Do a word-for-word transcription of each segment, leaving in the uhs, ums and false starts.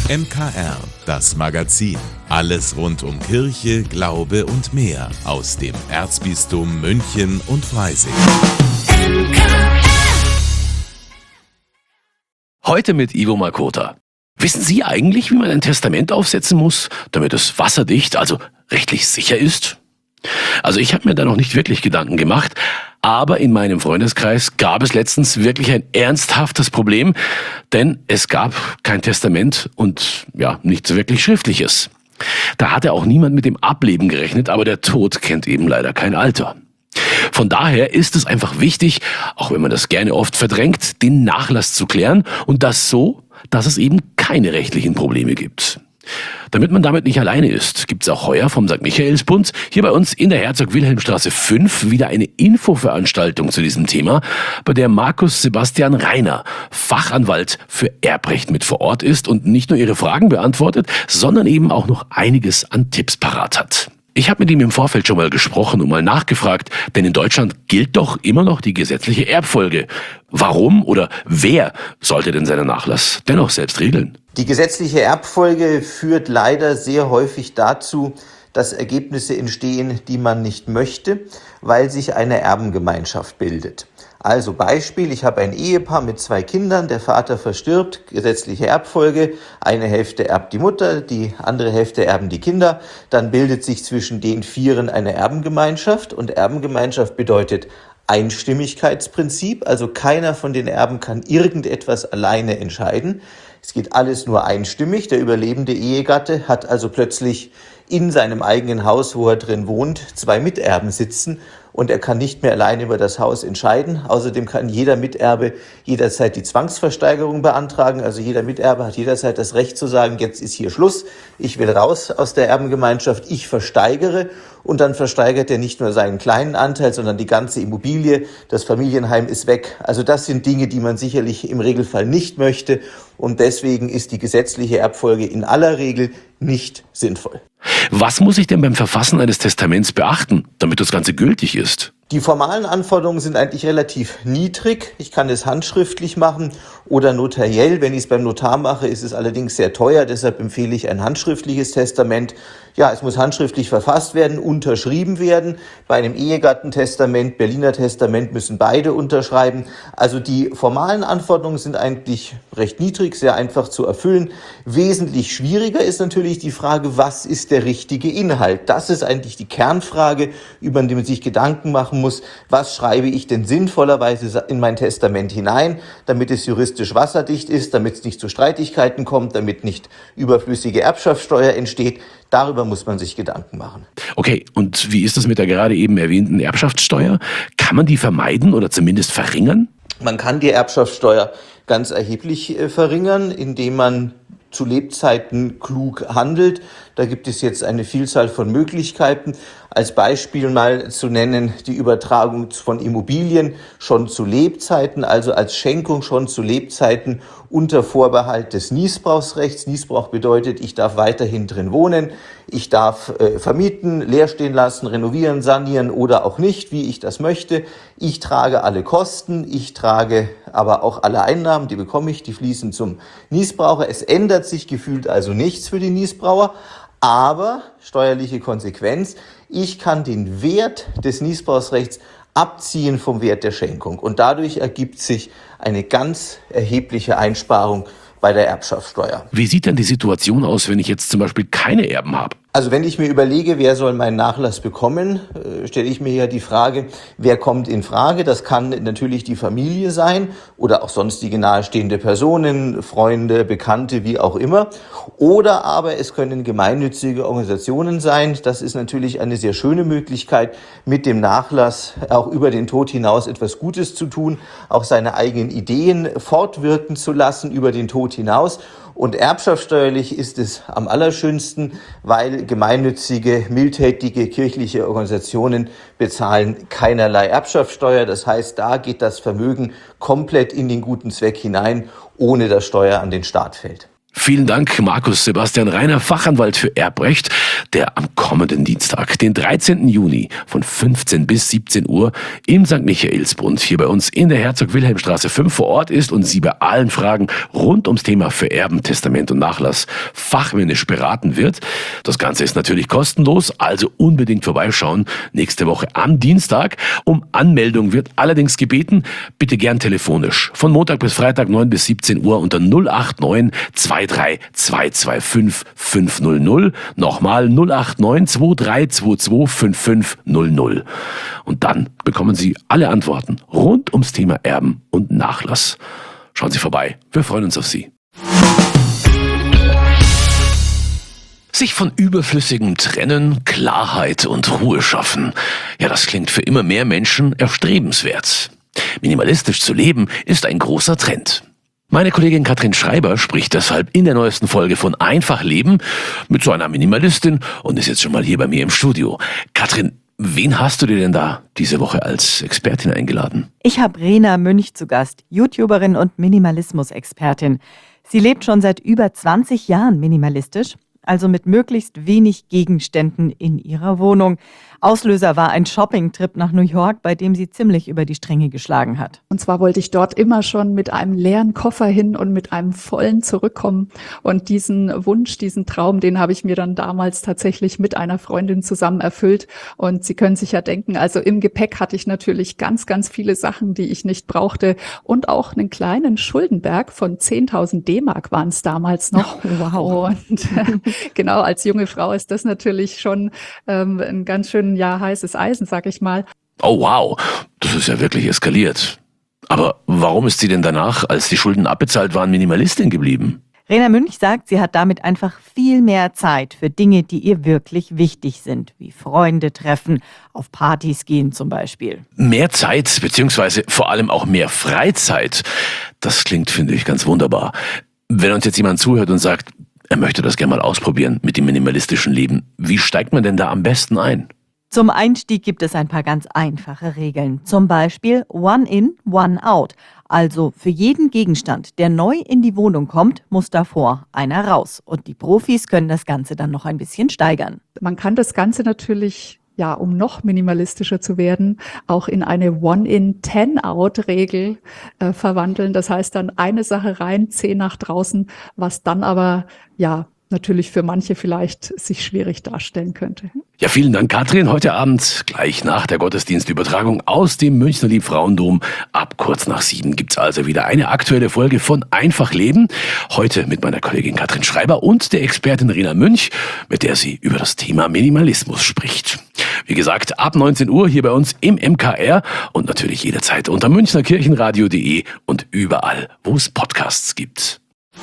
M K R, das Magazin. Alles rund um Kirche, Glaube und mehr aus dem Erzbistum München und Freising. Heute mit Ivo Makota. Wissen Sie eigentlich, wie man ein Testament aufsetzen muss, damit es wasserdicht, also rechtlich sicher ist? Also ich habe mir da noch nicht wirklich Gedanken gemacht, aber in meinem Freundeskreis gab es letztens wirklich ein ernsthaftes Problem, denn es gab kein Testament und ja, nichts wirklich Schriftliches. Da hatte auch niemand mit dem Ableben gerechnet, aber der Tod kennt eben leider kein Alter. Von daher ist es einfach wichtig, auch wenn man das gerne oft verdrängt, den Nachlass zu klären und das so, dass es eben keine rechtlichen Probleme gibt. Damit man damit nicht alleine ist, gibt es auch heuer vom Sankt Michaelsbund hier bei uns in der Herzog-Wilhelm-Straße fünf wieder eine Infoveranstaltung zu diesem Thema, bei der Markus Sebastian Reiner, Fachanwalt für Erbrecht, mit vor Ort ist und nicht nur Ihre Fragen beantwortet, sondern eben auch noch einiges an Tipps parat hat. Ich habe mit ihm im Vorfeld schon mal gesprochen und mal nachgefragt, denn in Deutschland gilt doch immer noch die gesetzliche Erbfolge. Warum oder wer sollte denn seinen Nachlass dennoch selbst regeln? Die gesetzliche Erbfolge führt leider sehr häufig dazu, dass Ergebnisse entstehen, die man nicht möchte, weil sich eine Erbengemeinschaft bildet. Also Beispiel, ich habe ein Ehepaar mit zwei Kindern, der Vater verstirbt, gesetzliche Erbfolge, eine Hälfte erbt die Mutter, die andere Hälfte erben die Kinder, dann bildet sich zwischen den Vieren eine Erbengemeinschaft und Erbengemeinschaft bedeutet Einstimmigkeitsprinzip, also keiner von den Erben kann irgendetwas alleine entscheiden. Es geht alles nur einstimmig, der überlebende Ehegatte hat also plötzlich in seinem eigenen Haus, wo er drin wohnt, zwei Miterben sitzen und er kann nicht mehr allein über das Haus entscheiden. Außerdem kann jeder Miterbe jederzeit die Zwangsversteigerung beantragen. Also jeder Miterbe hat jederzeit das Recht zu sagen, jetzt ist hier Schluss, ich will raus aus der Erbengemeinschaft, ich versteigere. Und dann versteigert er nicht nur seinen kleinen Anteil, sondern die ganze Immobilie, das Familienheim ist weg. Also das sind Dinge, die man sicherlich im Regelfall nicht möchte. Und deswegen ist die gesetzliche Erbfolge in aller Regel nicht sinnvoll. Was muss ich denn beim Verfassen eines Testaments beachten, damit das Ganze gültig ist? Die formalen Anforderungen sind eigentlich relativ niedrig. Ich kann es handschriftlich machen oder notariell. Wenn ich es beim Notar mache, ist es allerdings sehr teuer. Deshalb empfehle ich ein handschriftliches Testament. Ja, es muss handschriftlich verfasst werden, unterschrieben werden. Bei einem Ehegattentestament, Berliner Testament müssen beide unterschreiben. Also die formalen Anforderungen sind eigentlich recht niedrig, sehr einfach zu erfüllen. Wesentlich schwieriger ist natürlich die Frage, was ist der richtige Inhalt? Das ist eigentlich die Kernfrage, über die man sich Gedanken machen muss. Was schreibe ich denn sinnvollerweise in mein Testament hinein, damit es juristisch wasserdicht ist, damit es nicht zu Streitigkeiten kommt, damit nicht überflüssige Erbschaftssteuer entsteht. Darüber muss man sich Gedanken machen. Okay, und wie ist das mit der gerade eben erwähnten Erbschaftssteuer? Kann man die vermeiden oder zumindest verringern? Man kann die Erbschaftssteuer ganz erheblich äh, verringern, indem man zu Lebzeiten klug handelt. Da gibt es jetzt eine Vielzahl von Möglichkeiten. Als Beispiel mal zu nennen, die Übertragung von Immobilien schon zu Lebzeiten, also als Schenkung schon zu Lebzeiten unter Vorbehalt des Niesbrauchsrechts. Niesbrauch bedeutet, ich darf weiterhin drin wohnen, ich darf äh, vermieten, leer stehen lassen, renovieren, sanieren oder auch nicht, wie ich das möchte. Ich trage alle Kosten, ich trage aber auch alle Einnahmen, die bekomme ich, die fließen zum Niesbraucher. Es ändert sich gefühlt also nichts für den Niesbraucher. Aber, steuerliche Konsequenz, ich kann den Wert des Niesbrauchsrechts abziehen vom Wert der Schenkung. Und dadurch ergibt sich eine ganz erhebliche Einsparung bei der Erbschaftssteuer. Wie sieht denn die Situation aus, wenn ich jetzt zum Beispiel keine Erben habe? Also wenn ich mir überlege, wer soll meinen Nachlass bekommen, äh, stelle ich mir ja die Frage, wer kommt in Frage? Das kann natürlich die Familie sein oder auch sonstige nahestehende Personen, Freunde, Bekannte, wie auch immer. Oder aber es können gemeinnützige Organisationen sein. Das ist natürlich eine sehr schöne Möglichkeit, mit dem Nachlass auch über den Tod hinaus etwas Gutes zu tun, auch seine eigenen Ideen fortwirken zu lassen über den Tod hinaus. Und erbschaftssteuerlich ist es am allerschönsten, weil gemeinnützige, mildtätige kirchliche Organisationen bezahlen keinerlei Erbschaftssteuer. Das heißt, da geht das Vermögen komplett in den guten Zweck hinein, ohne dass Steuer an den Staat fällt. Vielen Dank, Markus Sebastian Reiner, Fachanwalt für Erbrecht. der am kommenden Dienstag, den dreizehnten Juni von fünfzehn bis siebzehn Uhr im Sankt Michaelsbund hier bei uns in der Herzog-Wilhelm-Straße fünf vor Ort ist und Sie bei allen Fragen rund ums Thema Vererben, Testament und Nachlass fachmännisch beraten wird. Das Ganze ist natürlich kostenlos, also unbedingt vorbeischauen. Nächste Woche am Dienstag. Um Anmeldung wird allerdings gebeten, bitte gern telefonisch. Von Montag bis Freitag neun bis siebzehn Uhr unter null acht neun zwei drei zwei zwei fünf fünf null null. Nochmal null acht neun zwei drei zwei zwei fünf fünf null null. Und dann bekommen Sie alle Antworten rund ums Thema Erben und Nachlass. Schauen Sie vorbei. Wir freuen uns auf Sie. Sich von Überflüssigem trennen, Klarheit und Ruhe schaffen. Ja, das klingt für immer mehr Menschen erstrebenswert. Minimalistisch zu leben ist ein großer Trend. Meine Kollegin Katrin Schreiber spricht deshalb in der neuesten Folge von Einfach Leben mit so einer Minimalistin und ist jetzt schon mal hier bei mir im Studio. Katrin, wen hast du dir denn da diese Woche als Expertin eingeladen? Ich habe Rena Münch zu Gast, YouTuberin und Minimalismus-Expertin. Sie lebt schon seit über zwanzig Jahren minimalistisch, also mit möglichst wenig Gegenständen in ihrer Wohnung. Auslöser war ein Shoppingtrip nach New York, bei dem sie ziemlich über die Stränge geschlagen hat. Und zwar wollte ich dort immer schon mit einem leeren Koffer hin und mit einem vollen zurückkommen. Und diesen Wunsch, diesen Traum, den habe ich mir dann damals tatsächlich mit einer Freundin zusammen erfüllt. Und Sie können sich ja denken, also im Gepäck hatte ich natürlich ganz, ganz viele Sachen, die ich nicht brauchte. Und auch einen kleinen Schuldenberg von zehntausend D-Mark waren es damals noch. Oh, wow. Und genau, als junge Frau ist das natürlich schon ähm, ein ganz schön ja heißes Eisen, sag ich mal. Oh wow, das ist ja wirklich eskaliert. Aber warum ist sie denn danach, als die Schulden abbezahlt waren, Minimalistin geblieben? Rena Münch sagt, sie hat damit einfach viel mehr Zeit für Dinge, die ihr wirklich wichtig sind, wie Freunde treffen, auf Partys gehen zum Beispiel. Mehr Zeit, beziehungsweise vor allem auch mehr Freizeit, das klingt, finde ich, ganz wunderbar. Wenn uns jetzt jemand zuhört und sagt, er möchte das gerne mal ausprobieren mit dem minimalistischen Leben, wie steigt man denn da am besten ein? Zum Einstieg gibt es ein paar ganz einfache Regeln. Zum Beispiel One in, One out. Also für jeden Gegenstand, der neu in die Wohnung kommt, muss davor einer raus. Und die Profis können das Ganze dann noch ein bisschen steigern. Man kann das Ganze natürlich, ja, um noch minimalistischer zu werden, auch in eine One-in, Ten-out-Regel äh, verwandeln. Das heißt dann eine Sache rein, zehn nach draußen, was dann aber, ja, natürlich für manche vielleicht sich schwierig darstellen könnte. Ja, vielen Dank, Katrin. Heute Abend, gleich nach der Gottesdienstübertragung aus dem Münchner Liebfrauendom, ab kurz nach sieben gibt's also wieder eine aktuelle Folge von Einfach Leben. Heute mit meiner Kollegin Katrin Schreiber und der Expertin Rena Münch, mit der sie über das Thema Minimalismus spricht. Wie gesagt, ab neunzehn Uhr hier bei uns im M K R und natürlich jederzeit unter münchnerkirchenradio punkt de und überall, wo es Podcasts gibt.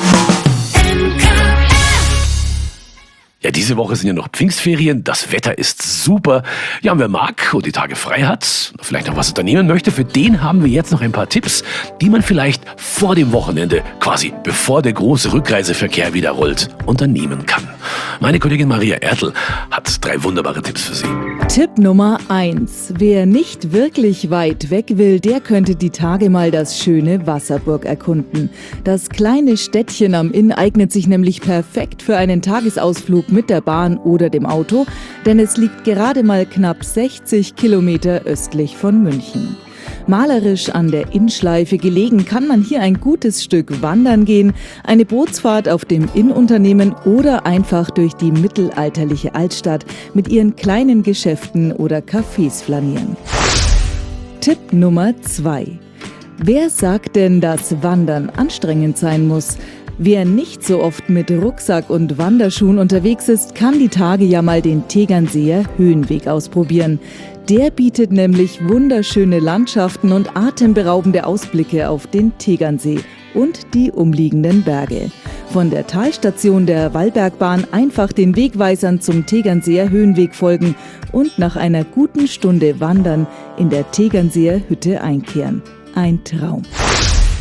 Ja, diese Woche sind ja noch Pfingstferien, das Wetter ist super. Ja, und wer mag und die Tage frei hat, vielleicht noch was unternehmen möchte, für den haben wir jetzt noch ein paar Tipps, die man vielleicht vor dem Wochenende, quasi bevor der große Rückreiseverkehr wieder rollt, unternehmen kann. Meine Kollegin Maria Ertl hat drei wunderbare Tipps für Sie. Tipp Nummer eins. Wer nicht wirklich weit weg will, der könnte die Tage mal das schöne Wasserburg erkunden. Das kleine Städtchen am Inn eignet sich nämlich perfekt für einen Tagesausflug mit der Bahn oder dem Auto, denn es liegt gerade mal knapp sechzig Kilometer östlich von München. Malerisch an der Innschleife gelegen, kann man hier ein gutes Stück wandern gehen, eine Bootsfahrt auf dem Innenunternehmen oder einfach durch die mittelalterliche Altstadt mit ihren kleinen Geschäften oder Cafés flanieren. Tipp Nummer zwei. Wer sagt denn, dass Wandern anstrengend sein muss? Wer nicht so oft mit Rucksack und Wanderschuhen unterwegs ist, kann die Tage ja mal den Tegernseer Höhenweg ausprobieren. Der bietet nämlich wunderschöne Landschaften und atemberaubende Ausblicke auf den Tegernsee und die umliegenden Berge. Von der Talstation der Wallbergbahn einfach den Wegweisern zum Tegernseer Höhenweg folgen und nach einer guten Stunde Wandern in der Tegernseer Hütte einkehren. Ein Traum.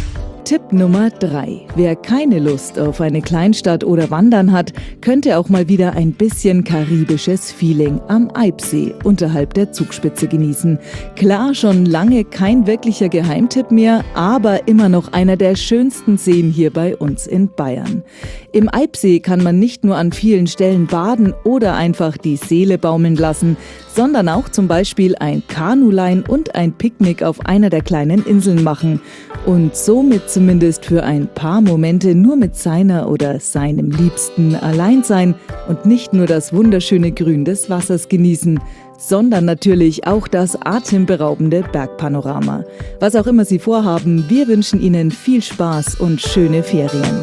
Tipp Nummer drei. Wer keine Lust auf eine Kleinstadt oder Wandern hat, könnte auch mal wieder ein bisschen karibisches Feeling am Eibsee unterhalb der Zugspitze genießen. Klar, schon lange kein wirklicher Geheimtipp mehr, aber immer noch einer der schönsten Seen hier bei uns in Bayern. Im Eibsee kann man nicht nur an vielen Stellen baden oder einfach die Seele baumeln lassen, sondern auch zum Beispiel ein Kanulein und ein Picknick auf einer der kleinen Inseln machen und somit zumindest für ein paar Momente nur mit seiner oder seinem Liebsten allein sein und nicht nur das wunderschöne Grün des Wassers genießen, sondern natürlich auch das atemberaubende Bergpanorama. Was auch immer Sie vorhaben, wir wünschen Ihnen viel Spaß und schöne Ferien.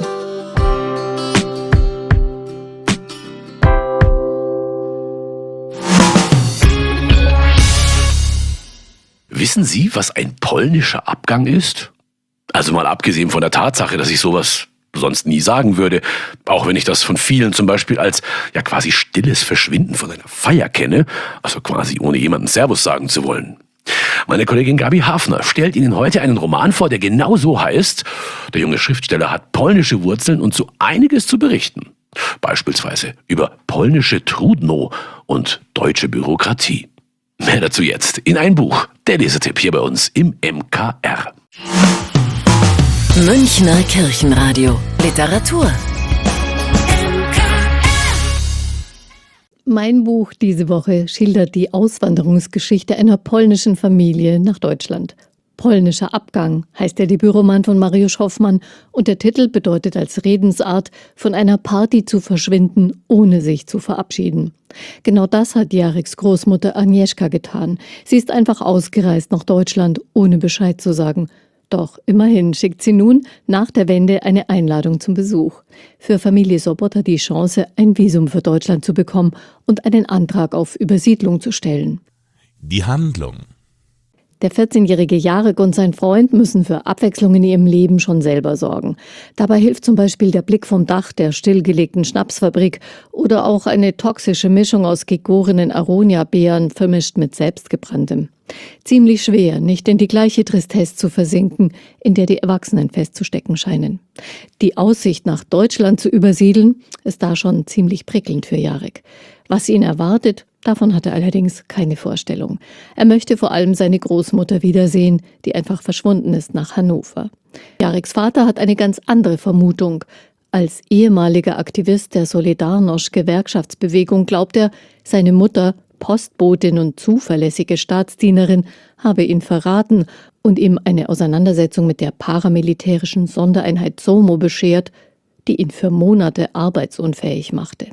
Wissen Sie, was ein polnischer Abgang ist? Also mal abgesehen von der Tatsache, dass ich sowas sonst nie sagen würde, auch wenn ich das von vielen zum Beispiel als ja quasi stilles Verschwinden von einer Feier kenne, also quasi ohne jemanden Servus sagen zu wollen. Meine Kollegin Gabi Hafner stellt Ihnen heute einen Roman vor, der genau so heißt. Der junge Schriftsteller hat polnische Wurzeln und so einiges zu berichten. Beispielsweise über polnische Trudno und deutsche Bürokratie. Mehr dazu jetzt in ein Buch. Der Lesetipp hier bei uns im M K R. Münchner Kirchenradio. Literatur. Mein Buch diese Woche schildert die Auswanderungsgeschichte einer polnischen Familie nach Deutschland. Polnischer Abgang heißt der Debütroman von Mariusz Hoffmann und der Titel bedeutet als Redensart, von einer Party zu verschwinden, ohne sich zu verabschieden. Genau das hat Jareks Großmutter Agnieszka getan. Sie ist einfach ausgereist nach Deutschland, ohne Bescheid zu sagen. Doch immerhin schickt sie nun nach der Wende eine Einladung zum Besuch. Für Familie Sobota die Chance, ein Visum für Deutschland zu bekommen und einen Antrag auf Übersiedlung zu stellen. Die Handlung. Der vierzehnjährige Jarek und sein Freund müssen für Abwechslung in ihrem Leben schon selber sorgen. Dabei hilft zum Beispiel der Blick vom Dach der stillgelegten Schnapsfabrik oder auch eine toxische Mischung aus gegorenen Aronia-Beeren vermischt mit selbstgebranntem. Ziemlich schwer, nicht in die gleiche Tristesse zu versinken, in der die Erwachsenen festzustecken scheinen. Die Aussicht, nach Deutschland zu übersiedeln, ist da schon ziemlich prickelnd für Jarek. Was ihn erwartet, davon hat er allerdings keine Vorstellung. Er möchte vor allem seine Großmutter wiedersehen, die einfach verschwunden ist nach Hannover. Jareks Vater hat eine ganz andere Vermutung. Als ehemaliger Aktivist der Solidarność-Gewerkschaftsbewegung glaubt er, seine Mutter, Postbotin und zuverlässige Staatsdienerin, habe ihn verraten und ihm eine Auseinandersetzung mit der paramilitärischen Sondereinheit SOMO beschert, die ihn für Monate arbeitsunfähig machte.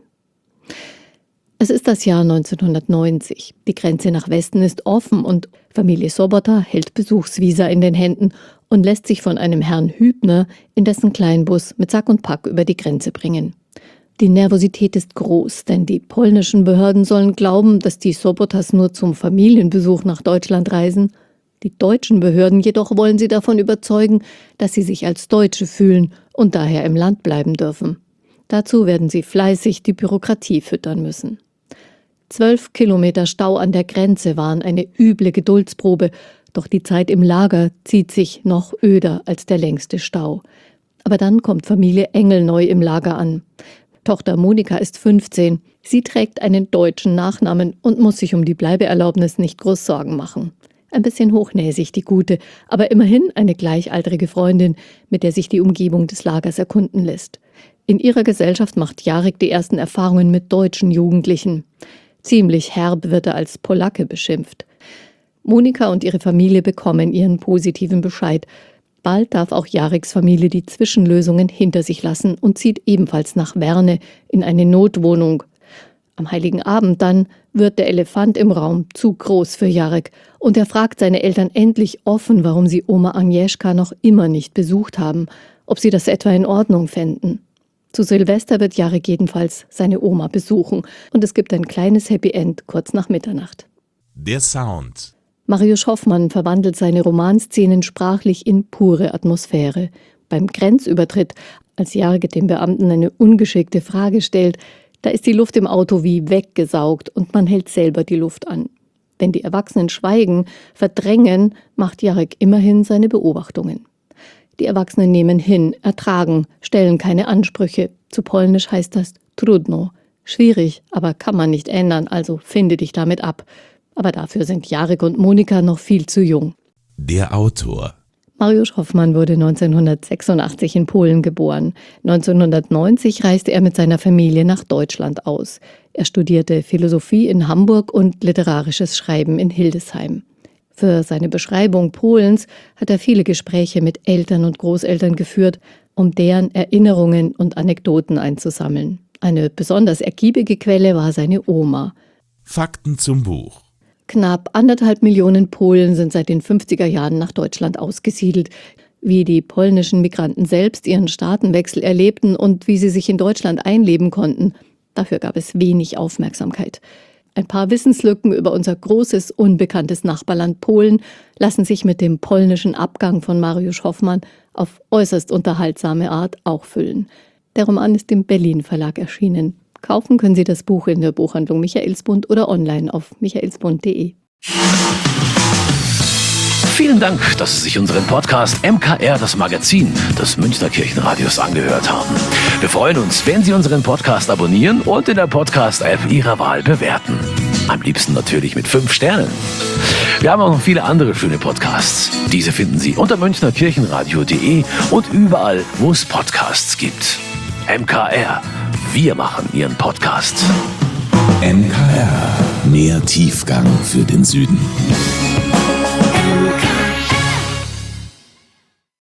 Es ist das Jahr neunzehnhundertneunzig. Die Grenze nach Westen ist offen und Familie Sobota hält Besuchsvisa in den Händen und lässt sich von einem Herrn Hübner in dessen Kleinbus mit Sack und Pack über die Grenze bringen. Die Nervosität ist groß, denn die polnischen Behörden sollen glauben, dass die Sobotas nur zum Familienbesuch nach Deutschland reisen. Die deutschen Behörden jedoch wollen sie davon überzeugen, dass sie sich als Deutsche fühlen und daher im Land bleiben dürfen. Dazu werden sie fleißig die Bürokratie füttern müssen. Zwölf Kilometer Stau an der Grenze waren eine üble Geduldsprobe, doch die Zeit im Lager zieht sich noch öder als der längste Stau. Aber dann kommt Familie Engel neu im Lager an. Tochter Monika ist fünfzehn. Sie trägt einen deutschen Nachnamen und muss sich um die Bleibeerlaubnis nicht groß Sorgen machen. Ein bisschen hochnäsig die Gute, aber immerhin eine gleichaltrige Freundin, mit der sich die Umgebung des Lagers erkunden lässt. In ihrer Gesellschaft macht Jarek die ersten Erfahrungen mit deutschen Jugendlichen. Ziemlich herb wird er als Polacke beschimpft. Monika und ihre Familie bekommen ihren positiven Bescheid. Bald darf auch Jareks Familie die Zwischenlösungen hinter sich lassen und zieht ebenfalls nach Werne in eine Notwohnung. Am Heiligen Abend dann wird der Elefant im Raum zu groß für Jarek und er fragt seine Eltern endlich offen, warum sie Oma Agnieszka noch immer nicht besucht haben, ob sie das etwa in Ordnung fänden. Zu Silvester wird Jarek jedenfalls seine Oma besuchen und es gibt ein kleines Happy End kurz nach Mitternacht. Der Sound. Mariusz Hoffmann verwandelt seine Romanszenen sprachlich in pure Atmosphäre. Beim Grenzübertritt, als Jarek dem Beamten eine ungeschickte Frage stellt, da ist die Luft im Auto wie weggesaugt und man hält selber die Luft an. Wenn die Erwachsenen schweigen, verdrängen, macht Jarek immerhin seine Beobachtungen. Die Erwachsenen nehmen hin, ertragen, stellen keine Ansprüche. Zu Polnisch heißt das trudno. Schwierig, aber kann man nicht ändern, also finde dich damit ab. Aber dafür sind Jarek und Monika noch viel zu jung. Der Autor. Mariusz Hoffmann wurde neunzehnhundertsechsundachtzig in Polen geboren. neunzehnhundertneunzig reiste er mit seiner Familie nach Deutschland aus. Er studierte Philosophie in Hamburg und literarisches Schreiben in Hildesheim. Für seine Beschreibung Polens hat er viele Gespräche mit Eltern und Großeltern geführt, um deren Erinnerungen und Anekdoten einzusammeln. Eine besonders ergiebige Quelle war seine Oma. Fakten zum Buch. Knapp anderthalb Millionen Polen sind seit den fünfziger Jahren nach Deutschland ausgesiedelt. Wie die polnischen Migranten selbst ihren Staatenwechsel erlebten und wie sie sich in Deutschland einleben konnten, dafür gab es wenig Aufmerksamkeit. Ein paar Wissenslücken über unser großes, unbekanntes Nachbarland Polen lassen sich mit dem polnischen Abgang von Mariusz Hoffmann auf äußerst unterhaltsame Art auch füllen. Der Roman ist im Berlin Verlag erschienen. Kaufen können Sie das Buch in der Buchhandlung Michaelsbund oder online auf michaelsbund punkt de. Vielen Dank, dass Sie sich unseren Podcast M K R, das Magazin des Münchner Kirchenradios, angehört haben. Wir freuen uns, wenn Sie unseren Podcast abonnieren und in der Podcast-App Ihrer Wahl bewerten. Am liebsten natürlich mit fünf Sternen. Wir haben auch noch viele andere schöne Podcasts. Diese finden Sie unter münchner kirchenradio punkt de und überall, wo es Podcasts gibt. M K R, wir machen Ihren Podcast. M K R, mehr Tiefgang für den Süden.